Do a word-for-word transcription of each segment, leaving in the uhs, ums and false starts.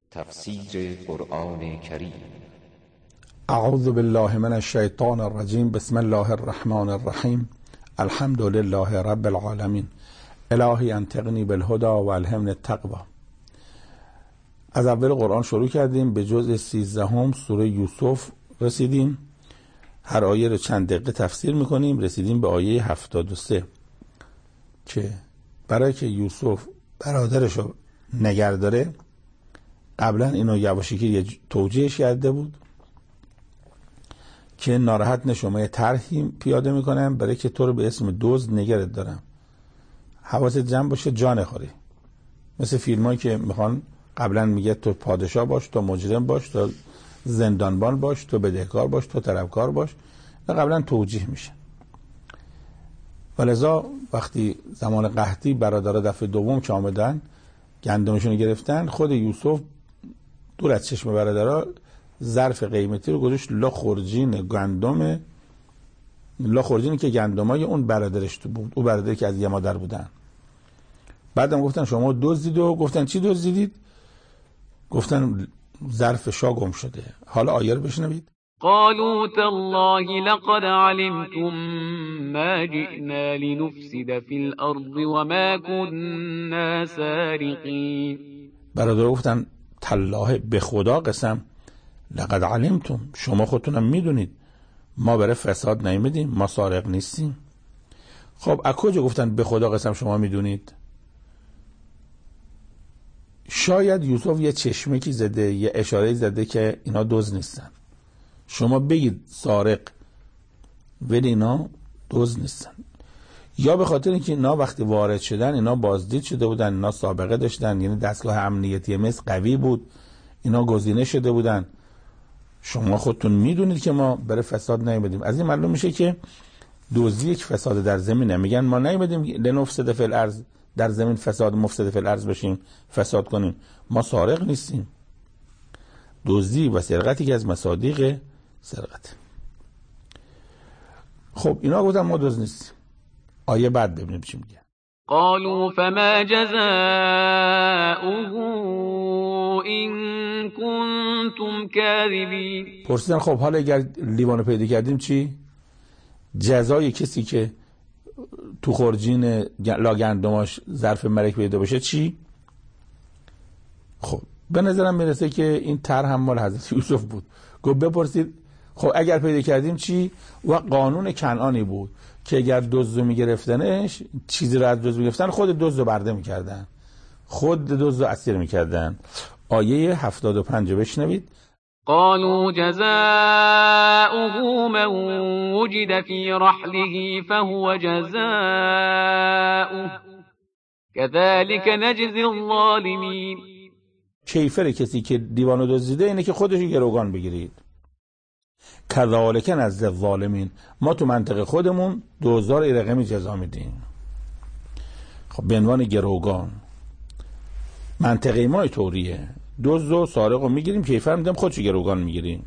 تفسیر قرآن کریم. اعوذ بالله من الشیطان الرجیم. بسم الله الرحمن الرحیم. الحمد لله رب العالمین. الهی انطقنی بالهدی و الهمنی التقوی. از اول قرآن شروع کردیم، به جزء سیزدهم سوره یوسف رسیدیم. هر آیه رو چند دقیقه تفسیر میکنیم. رسیدیم به آیه هفتاد و سه که برای که یوسف برادرش رو نگهداره، قبلا اینو یواشکی یه توجیهش کرده بود که ناراحت نشو، من یه طرحی پیاده میکنم برای که تو رو به اسم دزد نگرت دارم، حواست جمع باشه جا نخوری. مثل فیلمایی که میخوان قبلا میگه تو پادشاه باش، تو مجرم باش، تو زندانبان باش، تو بدهکار باش، تو طلبکار باش. قبلا توجیه میشه. ولذا وقتی زمان قحطی برادرها دفعه دوم که آمدن گندمشون گرفتن، خود یوسف دور از چشم برادرها ظرف قیمتی رو گذاشت لا خورجین گندم، لا خورجینی که گندمای اون برادرش بود، اون برادری که از یه مادر بودن. بعدم گفتن شما دزدید و گفتن چی دزدیدید؟ گفتن ظرف شاه گم شده. حالا آیه رو بشنوید. قالوا تالله لقد علمتم ما جئنا لنفسد في الارض وما كنا سارقين. برادر گفتن تالله، به خدا قسم، لقد علمتم، شما خودتونم میدونید ما برای فساد نیومدیم، ما سارق نیستیم. خب از کجا گفتن به خدا قسم شما میدونید؟ شاید یوسف یه چشمه کی زده، یه اشاره زده که اینا دزد نیستن. شما بگید سارق، ولی اینا دزد نیستن. یا به خاطر اینکه اینا وقتی وارد شدن اینا بازدید شده بودن، اینا سابقه داشتن، یعنی دستگاه امنیتی مصر قوی بود، اینا گزینه شده بودن. شما خودتون میدونید که ما برای فساد نیومدیم. از این معلوم میشه که دزدی یک فساد در زمینه. میگن ما نیومدیم لنفسد فی الارض، در زمین فساد مفسد فی الارض بشیم، فساد کنیم. ما سارق نیستیم. دزدی و سرقتی که از مصادیق سرقت. خب اینا گفتن ما دزد نیستیم. آیه بعد ببینیم چی میگه. قالوا فما جزاؤه ان کنتم کاذبین. پرسیدن خب حالا اگر لیوانو پیدا کردیم چی؟ جزای کسی که تو خورجین لاگندماش ظرف ملک پیدا باشه چی؟ خب به نظرم میرسه که این طرح هم مال حضرت یوسف بود. گفت بپرسید خب اگر پیدا کردیم چی؟ و قانون کنعانی بود که اگر دزد میگرفتنش، چیزی رو از دزد میگرفتن، خود دزد رو برده میکردن، خود دزد رو اسیر میکردن. آیه هفتاد و پنج بشنوید. قالوا جزاؤه من وجد في رحله فهو جزاؤه كذلك نجزي الظالمين. کیفر کسی که دیوانو دزدیده اینه که خودش گروگان بگیرید. کذالک نجزی الظالمین، ما تو منطقه خودمون دوزار رقمی جزا میدیم. خب به عنوان گروگان منطقه ما طوریه، دزد و سارق رو میگیریم، کیفر میدیم، خودش گروگان میگیریم.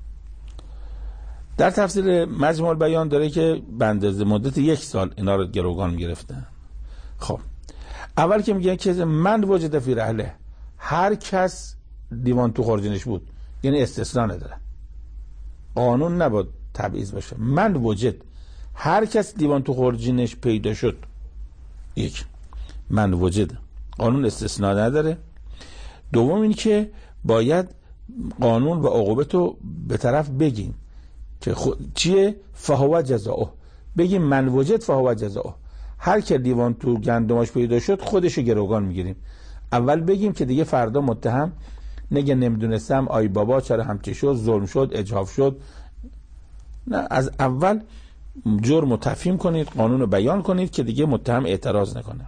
در تفسیر مجموع البیان داره که به اندازه مدت یک سال اینا رو گروگان میگرفتن. خب اول که میگن که من وجد فی رحله، هر کس دیوان تو خورجینش بود، یعنی استثناء نداره، قانون نباید تبعیض باشه. من وجد، هر کس دیوان تو خورجینش پیدا شد. یک، من وجد، قانون استثناء نداره. دوم این که باید قانون و عقوبت رو به طرف بگیم که خو... چیه؟ فهو جزاؤه، بگیم من وجد فهو جزاؤه، هر که دیوان تو گندماش پیدا شد خودشو گروگان میگیریم. اول بگیم که دیگه فردا متهم نگه نمیدونستم، آی بابا چرا همچه شد، ظلم شد، اجحاف شد. نه، از اول جرم رو تفهیم کنید، قانون رو بیان کنید که دیگه متهم اعتراض نکنه.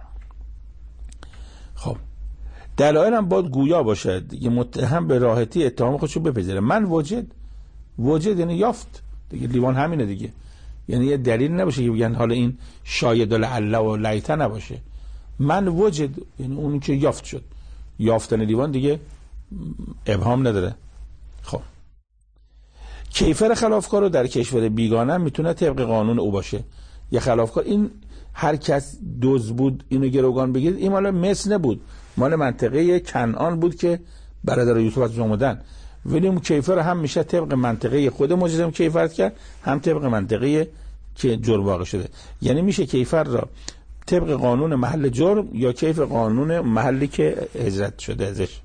خب دلایل هم باید گویا باشه دیگه، متهم به راحتی اتهام خودشو بپذیره. من وجد، وجد یعنی یافت دیگه، لیوان همینه دیگه، یعنی یه دلیل نباشه که بگن حالا این شاید لعله و لیته نباشه. من وجد یعنی اونی که یافت شد. یافتن لیوان دیگه ابهام نداره. خب کیفر خلافکار رو در کشور بیگانه میتونه طبق قانون او باشه. یه خلافکار، این هر کس دزد بود اینو گروگان بگیرید، این مال مصر نبود، مال منطقه کنعان بود که برادر یوسف از اومدن، ولی اون کیفر هم میشه طبق منطقه خود مجرم کیفرت کرد، هم طبق منطقه که جرم واقع شده. یعنی میشه کیفر را طبق قانون محل جرم یا کیف قانون محلی که هجرت شده ازش.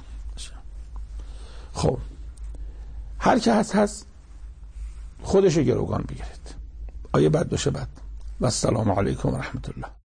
خب هر که هست هست خودشو گروگان بگیرید. آیه بعد باشه بعد. و السلام علیکم و رحمت الله.